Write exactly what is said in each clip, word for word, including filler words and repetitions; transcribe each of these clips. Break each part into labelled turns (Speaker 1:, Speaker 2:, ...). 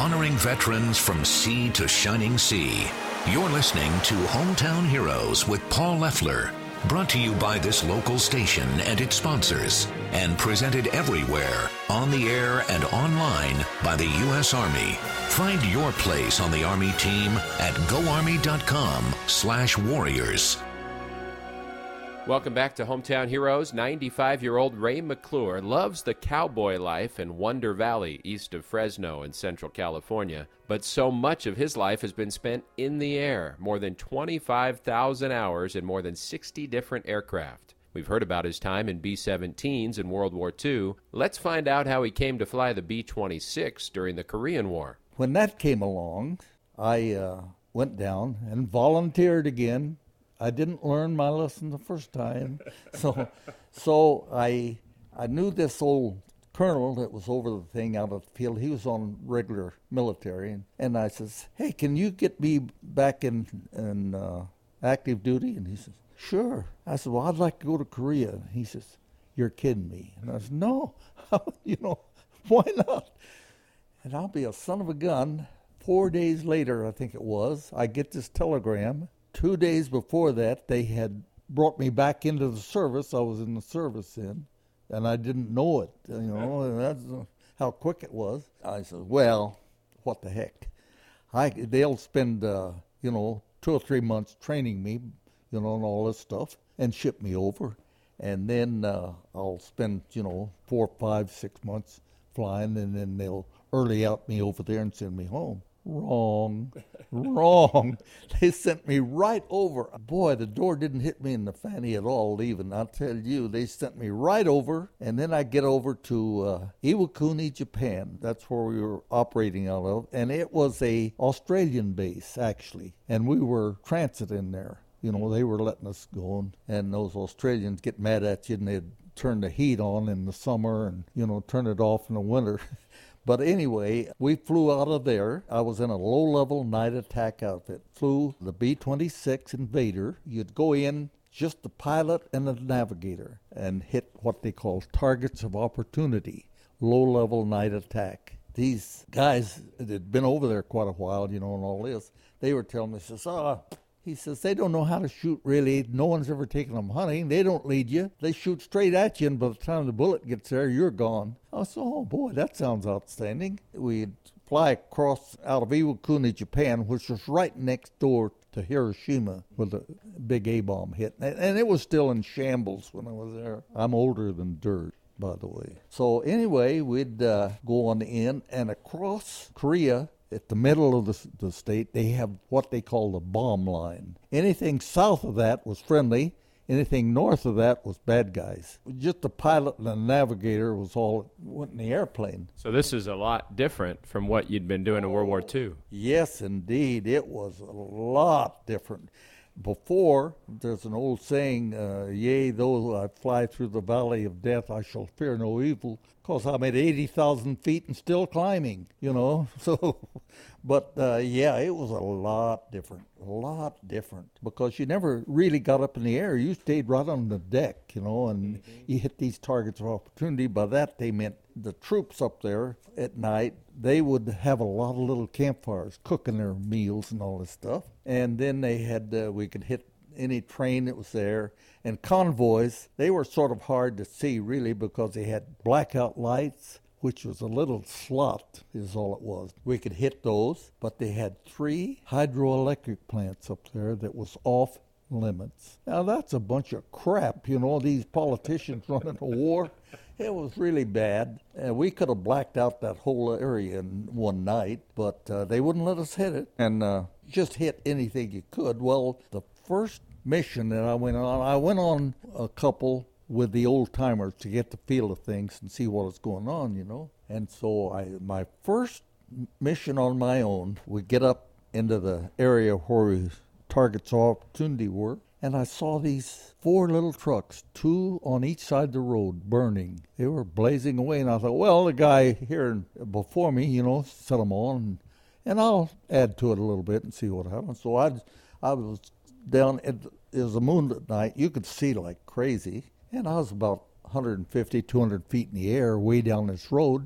Speaker 1: honoring veterans from sea to shining sea. You're listening to Hometown Heroes with Paul Leffler, brought to you by this local station and its sponsors, and presented everywhere, on the air and online by the U S Army. Find your place on the Army team at goarmy.com slash warriors.
Speaker 2: Welcome back to Hometown Heroes. ninety-five-year-old Ray McClure loves the cowboy life in Wonder Valley, east of Fresno in Central California. But so much of his life has been spent in the air, more than twenty-five thousand hours in more than sixty different aircraft. We've heard about his time in B seventeens in World War Two. Let's find out how he came to fly the B twenty-six during the Korean War.
Speaker 3: When that came along, I uh, went down and volunteered again. I didn't learn my lesson the first time, so so I I knew this old colonel that was over the thing out of the field. He was on regular military, and, and I says, "Hey, can you get me back in in uh, active duty?" And he says, "Sure." I said, "Well, I'd like to go to Korea." And he says, "You're kidding me." And I said, "No, you know, why not?" And I'll be a son of a gun. Four days later, I think it was, I get this telegram. Two days before that, they had brought me back into the service. I was in the service then, and I didn't know it, you know, and that's how quick it was. I said, well, what the heck. I, they'll spend, uh, you know, two or three months training me, you know, and all this stuff, and ship me over. And then uh, I'll spend, you know, four, five, six months flying, and then they'll early out me over there and send me home. Wrong, wrong. They sent me right over. Boy, the door didn't hit me in the fanny at all leaving. I'll tell you, they sent me right over, and then I get over to uh, Iwakuni, Japan. That's where we were operating out of, and it was a Australian base, actually, and we were transiting there. You know, they were letting us go, and, and those Australians get mad at you, and they'd turn the heat on in the summer and, you know, turn it off in the winter. But anyway, we flew out of there. I was in a low-level night attack outfit. Flew the B twenty-six Invader. You'd go in, just the pilot and the navigator, and hit what they call targets of opportunity, low-level night attack. These guys that had been over there quite a while, you know, and all this, they were telling me, says, oh, he says, they don't know how to shoot, really. No one's ever taken them hunting. They don't lead you. They shoot straight at you, and by the time the bullet gets there, you're gone. I said, oh, boy, that sounds outstanding. We'd fly across out of Iwakuni, Japan, which was right next door to Hiroshima, where the big A-bomb hit. And it was still in shambles when I was there. I'm older than dirt, by the way. So anyway, we'd uh, go on in, and across Korea, at the middle of the, the state, they have what they call the bomb line. Anything south of that was friendly. Anything north of that was bad guys. Just the pilot and the navigator was all went in the airplane.
Speaker 2: So this is a lot different from what you'd been doing in World War Two.
Speaker 3: Yes, indeed. It was a lot different. Before, there's an old saying, uh, yea, though I fly through the valley of death, I shall fear no evil, because I'm at eighty thousand feet and still climbing, you know. So, but, uh, yeah, it was a lot different, a lot different, because you never really got up in the air. You stayed right on the deck, you know, and mm-hmm. you hit these targets of opportunity. By that, they meant the troops up there at night, they would have a lot of little campfires cooking their meals and all this stuff. And then they had, uh, we could hit any train that was there. And convoys, they were sort of hard to see, really, because they had blackout lights, which was a little slot is all it was. We could hit those, but they had three hydroelectric plants up there that was off limits. Now, that's a bunch of crap, you know, these politicians running a war. It was really bad. Uh, we could have blacked out that whole area in one night, but uh, they wouldn't let us hit it, and uh, just hit anything you could. Well, the first mission that I went on, I went on a couple with the old-timers to get the feel of things and see what was going on, you know. And so I, my first mission on my own, we get up into the area where we targets of opportunity were, and I saw these four little trucks, two on each side of the road, burning. They were blazing away, and I thought, well, the guy here before me, you know, set them on, and, and I'll add to it a little bit and see what happens. So I, I was down, it was a moonlit night. You could see like crazy, and I was about one hundred fifty, two hundred feet in the air way down this road,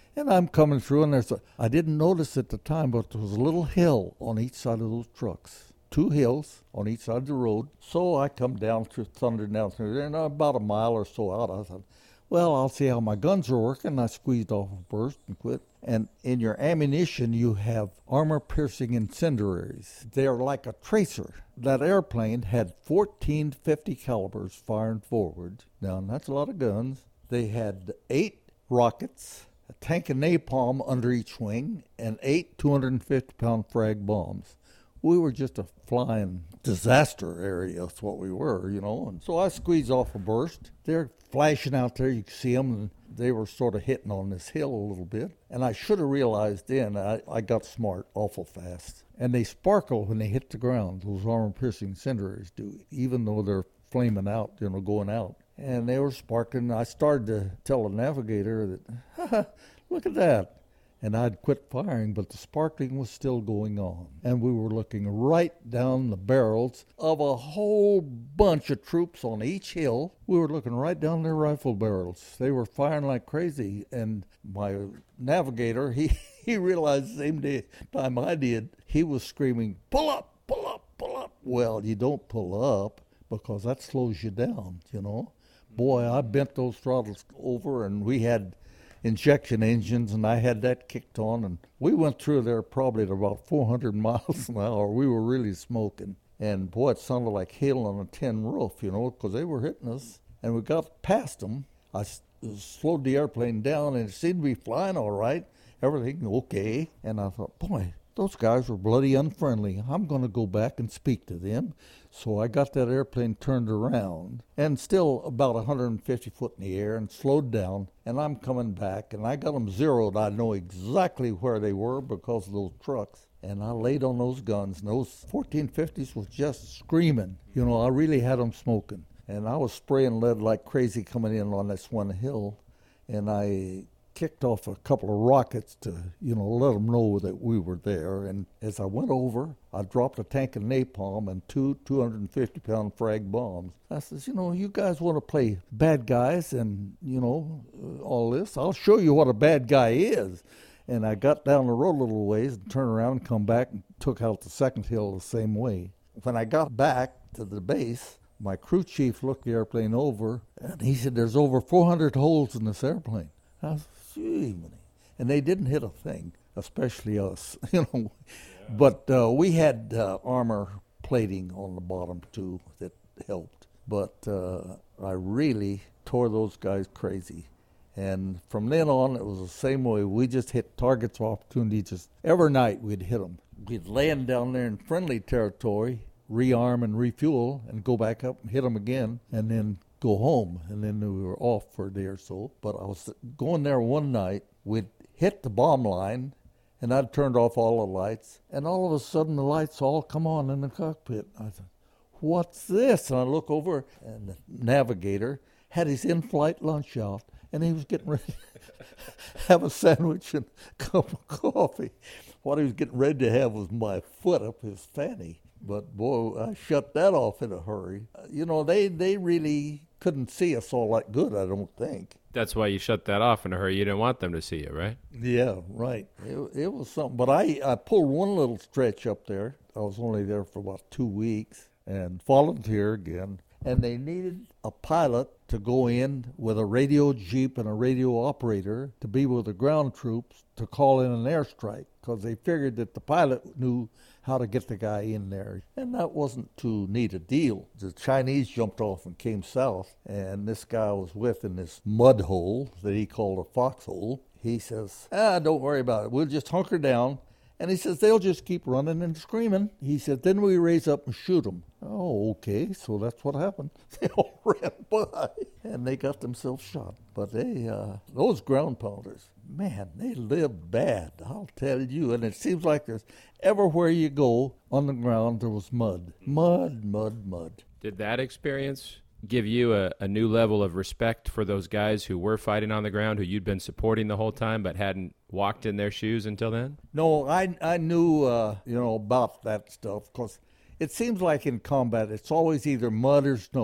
Speaker 3: And I'm coming through, and there's a, I didn't notice at the time, but there was a little hill on each side of those trucks. Two hills on each side of the road. So I come down through, thundered down through there, and about a mile or so out, I thought, well, I'll see how my guns are working. I squeezed off a burst and quit. And in your ammunition, you have armor-piercing incendiaries. They're like a tracer. That airplane had fourteen fifty calibers firing forward. Now, that's a lot of guns. They had eight rockets, a tank of napalm under each wing, and eight two hundred fifty pound frag bombs. We were just a flying disaster area. That's what we were, you know. And so I squeezed off a burst. They're flashing out there. You can see them. And they were sort of hitting on this hill a little bit. And I should have realized then, I, I got smart awful fast. And they sparkle when they hit the ground. Those armor-piercing incendiaries do, even though they're flaming out, you know, going out. And they were sparkling. I started to tell the navigator that, ha, look at that. And I'd quit firing, but the sparkling was still going on. And we were looking right down the barrels of a whole bunch of troops on each hill. We were looking right down their rifle barrels. They were firing like crazy. And my navigator, he, he realized the same day, time I did, he was screaming, pull up, pull up, pull up. Well, you don't pull up because that slows you down, you know. Boy, I bent those throttles over, and we had injection engines, and I had that kicked on, and we went through there probably at about four hundred miles an hour. We were really smoking, and boy, it sounded like hail on a tin roof, you know, because they were hitting us, and we got past them. I s- slowed the airplane down, and it seemed to be flying all right, everything okay, and I thought, boy, those guys were bloody unfriendly. I'm going to go back and speak to them. So I got that airplane turned around, and still about one hundred fifty foot in the air, and slowed down, and I'm coming back, and I got them zeroed. I know exactly where they were because of those trucks, and I laid on those guns, and those fourteen fifties was just screaming. You know, I really had them smoking, and I was spraying lead like crazy coming in on this one hill, and I kicked off a couple of rockets to, you know, let them know that we were there. And as I went over, I dropped a tank of napalm and two two hundred fifty pound frag bombs. I says, you know, you guys want to play bad guys and, you know, uh, all this? I'll show you what a bad guy is. And I got down the road a little ways and turned around and come back and took out the second hill the same way. When I got back to the base, my crew chief looked the airplane over, and he said, there's over four hundred holes in this airplane. I said, gee, and they didn't hit a thing, especially us, you know. Yeah. But uh, we had uh, armor plating on the bottom, too, that helped. But uh, I really tore those guys crazy. And from then on, it was the same way. We just hit targets of opportunity. Just every night we'd hit them. We'd land down there in friendly territory, rearm and refuel, and go back up and hit them again, and then go home, and then we were off for a day or so. But I was going there one night, we'd hit the bomb line, and I'd turned off all the lights, and all of a sudden the lights all come on in the cockpit. I thought, what's this? And I look over, and the navigator had his in-flight lunch out, and he was getting ready to have a sandwich and a cup of coffee. What he was getting ready to have was my foot up his fanny. But, boy, I shut that off in a hurry. You know, they, they really couldn't see us all that good, I don't think.
Speaker 2: That's why you shut that off in a hurry. You didn't want them to see you, right?
Speaker 3: Yeah, right. It, it was something. But I, I pulled one little stretch up there. I was only there for about two weeks and volunteered again. And they needed a pilot to go in with a radio jeep and a radio operator to be with the ground troops to call in an airstrike, because they figured that the pilot knew how to get the guy in there. And that wasn't too neat a deal. The Chinese jumped off and came south, and this guy I was with in this mud hole that he called a foxhole. He says, ah, don't worry about it. We'll just hunker down. And he says, they'll just keep running and screaming. He said, then we raise up and shoot them. Oh, okay, so that's what happened. They all ran by, and they got themselves shot. But they, uh, those ground pounders, man, they lived bad, I'll tell you. And it seems like there's everywhere you go on the ground, there was mud. Mud, mud, mud.
Speaker 2: Did that experience give you a, a new level of respect for those guys who were fighting on the ground, who you'd been supporting the whole time but hadn't walked in their shoes until then?
Speaker 3: No, I I knew, uh, you know, about that stuff, because it seems like in combat it's always either mud or snow.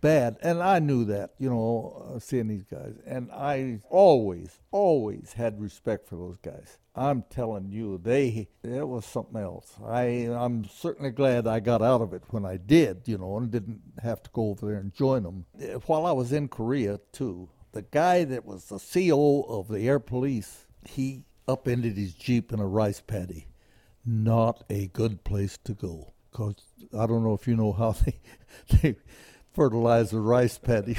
Speaker 3: bad. And I knew that, you know, uh, seeing these guys. And I always, always had respect for those guys. I'm telling you, they, it was something else. I, I'm certainly glad I got out of it when I did, you know, and didn't have to go over there and join them. While I was in Korea, too, the guy that was the C O of the Air Police, he upended his Jeep in a rice paddy. Not a good place to go. Because I don't know if you know how they, they fertilize a rice paddy.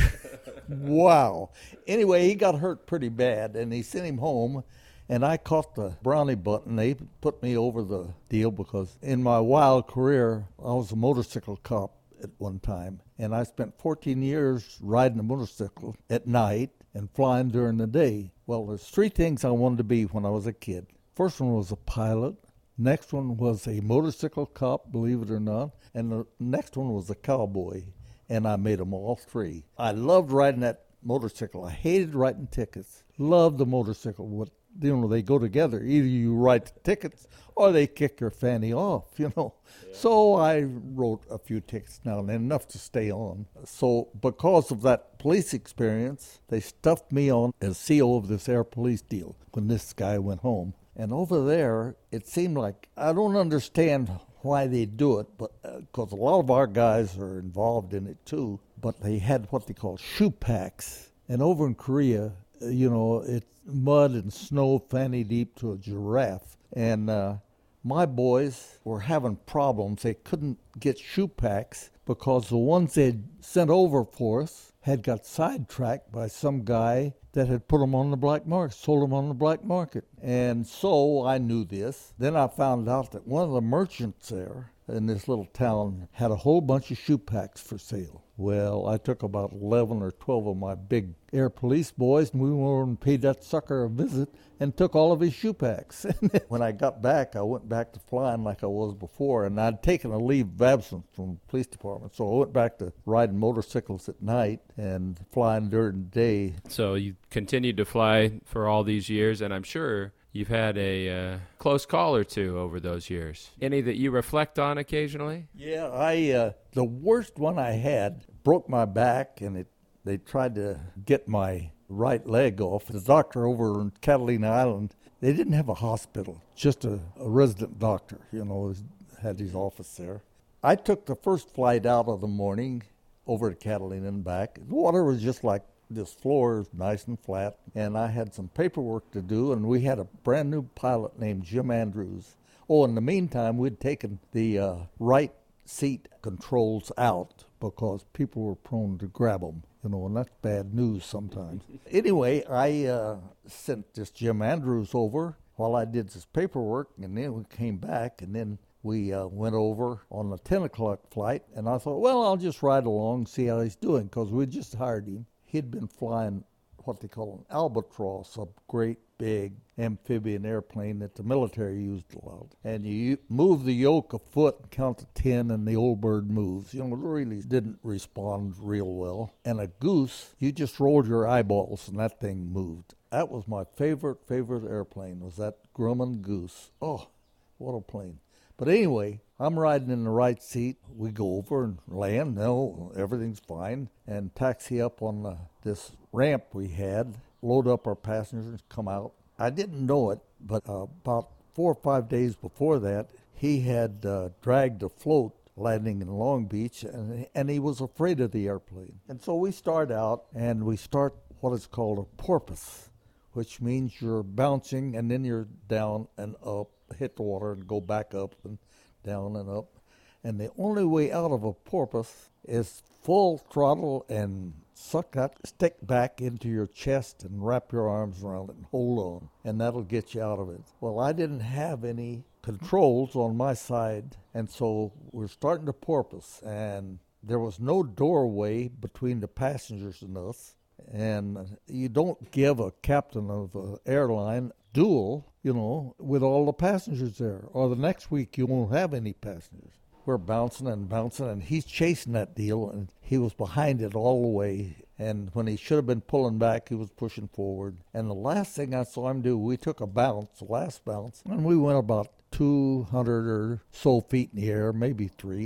Speaker 3: Wow. Anyway, he got hurt pretty bad, and he sent him home. And I caught the brownie button. They put me over the deal because in my wild career, I was a motorcycle cop at one time. And I spent fourteen years riding a motorcycle at night and flying during the day. Well, there's three things I wanted to be when I was a kid. First one was a pilot. Next one was a motorcycle cop, believe it or not. And the next one was a cowboy. And I made them all three. I loved riding that motorcycle. I hated writing tickets. Loved the motorcycle. What You know, they go together. Either you write the tickets or they kick your fanny off, you know. Yeah. So I wrote a few tickets now and then, enough to stay on. So because of that police experience, they stuffed me on as C O of this Air Police deal when this guy went home. And over there, it seemed like, I don't understand why they do it, but because uh, a lot of our guys are involved in it too, but they had what they call shoe packs. And over in Korea, uh, you know, it's mud and snow fanny deep to a giraffe. And uh, my boys were having problems. They couldn't get shoe packs because the ones they'd sent over for us had got sidetracked by some guy that had put them on the black market, sold them on the black market. And so I knew this. Then I found out that one of the merchants there in this little town had a whole bunch of shoe packs for sale. Well, I took about eleven or twelve of my big Air Police boys, and we went over and paid that sucker a visit and took all of his shoe packs. When I got back, I went back to flying like I was before, and I'd taken a leave of absence from the police department, so I went back to riding motorcycles at night and flying during the day.
Speaker 2: So you continued to fly for all these years, and I'm sure you've had a uh, close call or two over those years. Any that you reflect on occasionally?
Speaker 3: Yeah, I uh, the worst one I had broke my back, and it they tried to get my right leg off. The doctor over in Catalina Island, they didn't have a hospital, just a, a resident doctor, you know, had his office there. I took the first flight out of the morning over to Catalina and back. The water was just like this floor, nice and flat, and I had some paperwork to do, and we had a brand new pilot named Jim Andrews. Oh, in the meantime, we'd taken the uh, right seat controls out because people were prone to grab them, you know, and that's bad news sometimes. Anyway, I uh, sent this Jim Andrews over while I did this paperwork, and then we came back, and then we uh, went over on the ten o'clock flight, and I thought, well, I'll just ride along and see how he's doing, because we just hired him. He'd been flying what they call an Albatross, a great big amphibian airplane that the military used a lot. And you move the yoke a foot and count to ten, and the old bird moves. You know, it really didn't respond real well. And a goose, you just rolled your eyeballs and that thing moved. That was my favorite, favorite airplane, was that Grumman Goose. Oh, what a plane. But anyway, I'm riding in the right seat. We go over and land. No, everything's fine. And taxi up on the, this ramp we had, load up our passengers, come out. I didn't know it, but uh, about four or five days before that, he had uh, dragged a float landing in Long Beach, and, and he was afraid of the airplane. And so we start out, and we start what is called a porpoise, which means you're bouncing, and then you're down and up, hit the water, and go back up and down and up. And the only way out of a porpoise is full throttle and suck that stick back into your chest and wrap your arms around it and hold on, and that'll get you out of it. Well, I didn't have any controls on my side, and so we're starting to porpoise, and there was no doorway between the passengers and us. And you don't give a captain of an airline duel, you know, with all the passengers there, or the next week you won't have any passengers. We're bouncing and bouncing, and he's chasing that deal, and he was behind it all the way. And when he should have been pulling back, he was pushing forward. And the last thing I saw him do, we took a bounce, the last bounce, and we went about two hundred or so feet in the air, maybe three.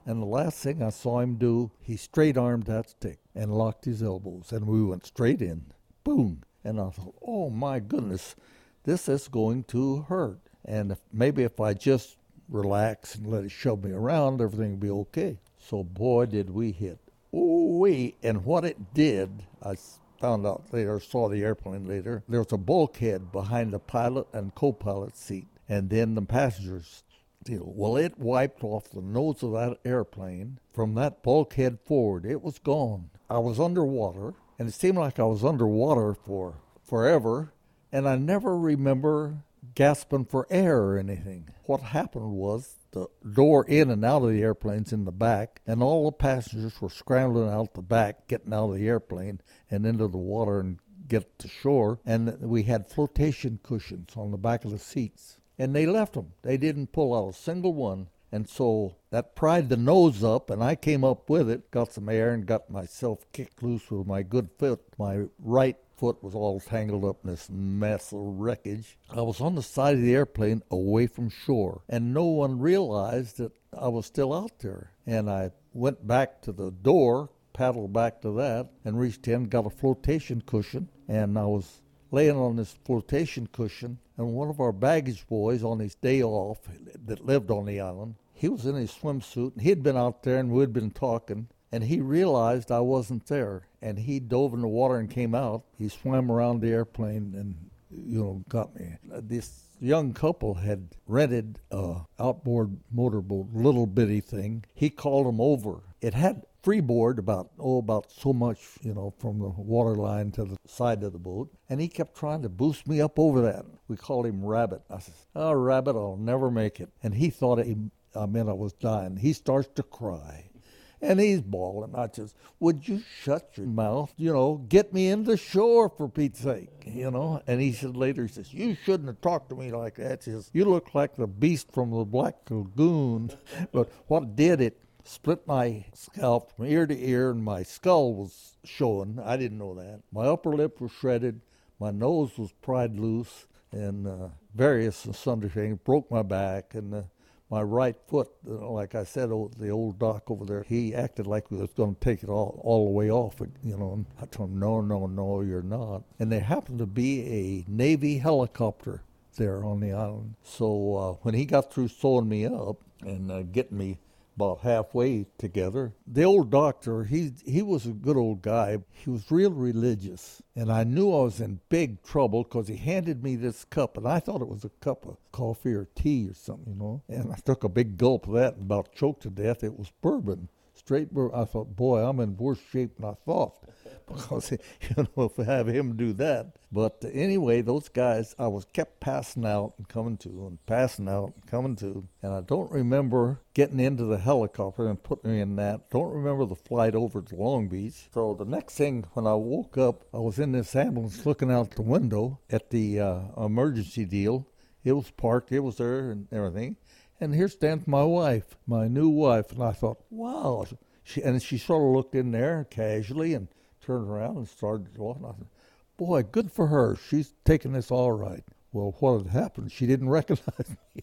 Speaker 3: And the last thing I saw him do, he straight-armed that stick and locked his elbows, and we went straight in. Boom. And I thought, oh, my goodness, this is going to hurt. And if, maybe if I just relax and let it shove me around, everything will be okay. So, boy, did we hit. Ooh-wee. And what it did, I found out later, saw the airplane later, there was a bulkhead behind the pilot and co-pilot seat, and then the passengers. Well, it wiped off the nose of that airplane. From that bulkhead forward, it was gone. I was underwater, and it seemed like I was underwater for forever, and I never remember gasping for air or anything. What happened was the door in and out of the airplane's in the back, and all the passengers were scrambling out the back, getting out of the airplane and into the water and get to shore, and we had flotation cushions on the back of the seats. And they left them. They didn't pull out a single one. And so that pried the nose up, and I came up with it, got some air, and got myself kicked loose with my good foot. My right foot was all tangled up in this mess of wreckage. I was on the side of the airplane away from shore, and no one realized that I was still out there. And I went back to the door, paddled back to that, and reached in, got a flotation cushion, and I was laying on this flotation cushion, and one of our baggage boys on his day off that lived on the island, he was in his swimsuit, and he'd been out there, and we'd been talking, and he realized I wasn't there, and he dove in the water and came out. He swam around the airplane and, you know, got me. This young couple had rented a outboard motorboat, little bitty thing. He called them over. It had freeboard about, oh, about so much, you know, from the water line to the side of the boat. And he kept trying to boost me up over that. We called him Rabbit. I said, oh, Rabbit, I'll never make it. And he thought he, I meant I was dying. He starts to cry. And he's bawling. I just, would you shut your mouth? You know, get me into shore for Pete's sake, you know. And he said later, he says, you shouldn't have talked to me like that. He says, you look like the beast from the Black Lagoon. But what did it? Split my scalp from ear to ear, and my skull was showing. I didn't know that. My upper lip was shredded. My nose was pried loose, and uh, various and sundry things. Broke my back, and uh, my right foot, uh, like I said, oh, the old doc over there, he acted like we was going to take it all, all the way off, you know. And I told him, no, no, no, you're not. And there happened to be a Navy helicopter there on the island. So uh, when he got through sewing me up and uh, getting me about halfway together, the old doctor, he he was a good old guy. He was real religious, and I knew I was in big trouble because he handed me this cup, and I thought it was a cup of coffee or tea or something, you know. And I took a big gulp of that and about choked to death. It was bourbon, straight bourbon. I thought, boy, I'm in worse shape than I thought, because, you know, if I have him do that. But anyway, those guys, I was kept passing out and coming to, and passing out and coming to. And I don't remember getting into the helicopter and putting me in that. Don't remember the flight over to Long Beach. So the next thing, when I woke up, I was in this ambulance looking out the window at the uh, emergency deal. It was parked, it was there and everything. And here stands my wife, my new wife. And I thought, wow. She, and she sort of looked in there casually and turned around and started to walk. And I said, boy, good for her. She's taking this all right. Well, what had happened? She didn't recognize me.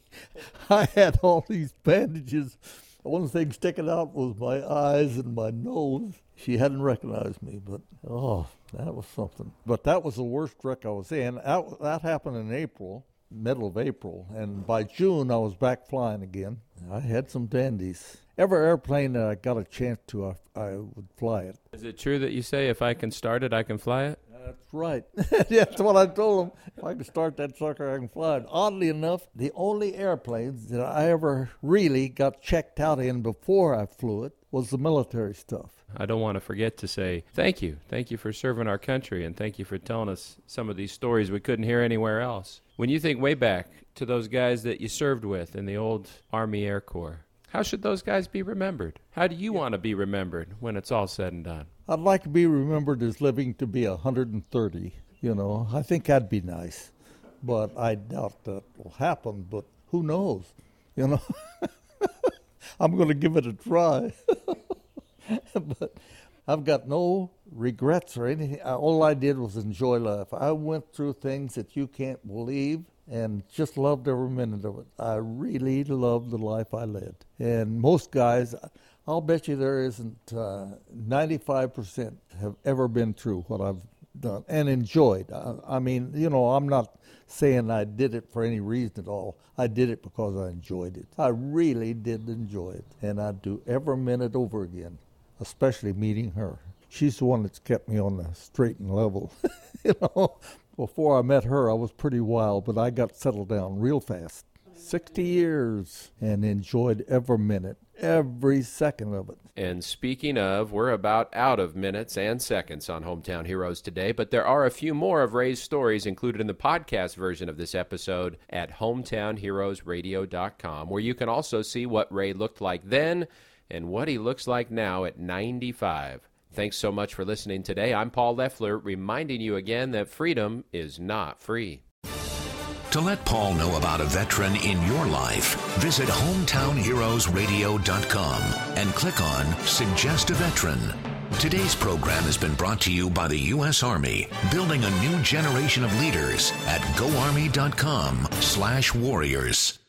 Speaker 3: I had all these bandages. One thing sticking out was my eyes and my nose. She hadn't recognized me, but, oh, that was something. But that was the worst wreck I was in. That, that happened in April, middle of April, and by June I was back flying again. I had some dandies. Every airplane that I got a chance to, I, I would fly it.
Speaker 2: Is it true that you say, if I can start it, I can fly it?
Speaker 3: That's right. That's what I told them. If I can start that sucker, I can fly it. Oddly enough, the only airplanes that I ever really got checked out in before I flew it was the military stuff.
Speaker 2: I don't want to forget to say thank you. Thank you for serving our country, and thank you for telling us some of these stories we couldn't hear anywhere else. When you think way back to those guys that you served with in the old Army Air Corps, how should those guys be remembered? How do you want to be remembered when it's all said and done?
Speaker 3: I'd like to be remembered as living to be one hundred thirty. You know, I think that'd be nice. But I doubt that will happen, but who knows? You know, I'm going to give it a try. But I've got no regrets or anything. All I did was enjoy life. I went through things that you can't believe and just loved every minute of it. I really loved the life I led. And most guys, I'll bet you there isn't uh, ninety-five percent have ever been true what I've done and enjoyed. I, I mean, you know, I'm not saying I did it for any reason at all. I did it because I enjoyed it. I really did enjoy it, and I'd do every minute over again, especially meeting her. She's the one that's kept me on the straight and level. You know, before I met her, I was pretty wild, but I got settled down real fast. sixty years and enjoyed every minute, every second of it.
Speaker 2: And speaking of, we're about out of minutes and seconds on Hometown Heroes today, but there are a few more of Ray's stories included in the podcast version of this episode at hometown heroes radio dot com, where you can also see what Ray looked like then and what he looks like now at ninety-five. Thanks so much for listening today. I'm Paul Leffler, reminding you again that freedom is not free.
Speaker 1: To let Paul know about a veteran in your life, visit hometown heroes radio dot com and click on Suggest a Veteran. Today's program has been brought to you by the U S Army, building a new generation of leaders at go army dot com slash warriors.